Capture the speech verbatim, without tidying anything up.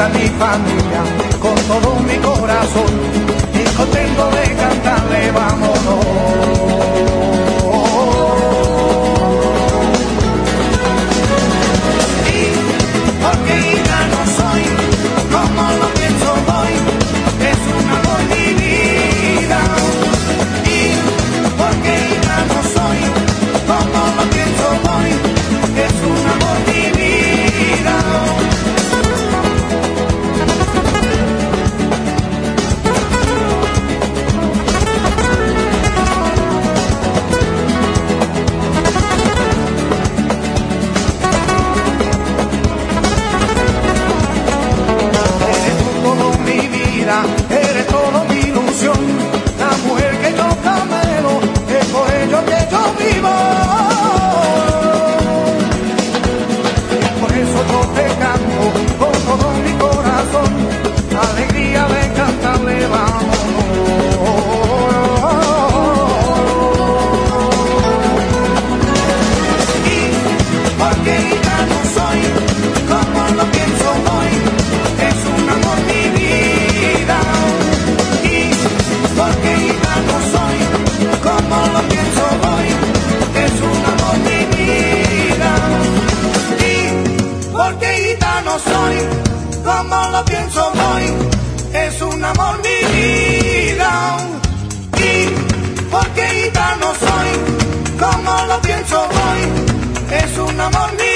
a mi familia con todo mi corazón y contento de cantarle vámonos. Y porque ya no soy como lo pienso hoy, es un amor mi vida. Y porque ya no soy como lo pienso hoy, es un amor mi vida. Eres todo mi ilusión, la mujer que yo camelo, es por ello que yo vivo. Y por eso yo te canto con todo mi corazón, alegría de cantarle vámonos. Y porque ya no soy como lo pienso hoy, es un amor mi vida. Porque ya no soy como lo pienso hoy, es un amor mi vida. Y porque ya no soy como lo pienso hoy, es un amor mi vida. Y porque ya no soy como lo pienso hoy, es un amor mi vida.